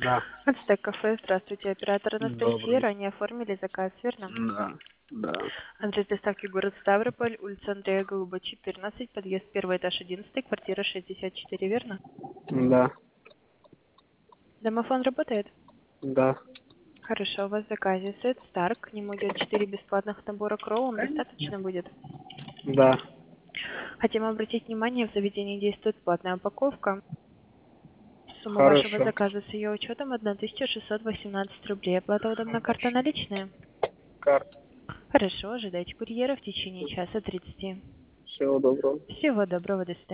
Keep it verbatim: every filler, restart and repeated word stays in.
Да. Ацтек кафе, здравствуйте, оператор Анастасия, Добрый. ранее оформили заказ, верно? Да. Да. Адрес доставки город Ставрополь, улица Андрея Голуба, четырнадцать, подъезд первый этаж одиннадцатый, квартира шестьдесят четыре, верно? Да. Домофон работает? Да. Хорошо, у вас в заказе сет Старк, к нему идет четыре бесплатных набора Кроу, вам Конечно. достаточно будет? Да. Хотим обратить внимание, в заведении действует платная упаковка. Сумма вашего Хорошо. заказа с ее учетом тысяча шестьсот восемнадцать рублей. Оплата удобна, карта Хорошо. наличная? Карта. Хорошо, ожидайте курьера в течение часа тридцати. Всего доброго. Всего доброго, до свидания.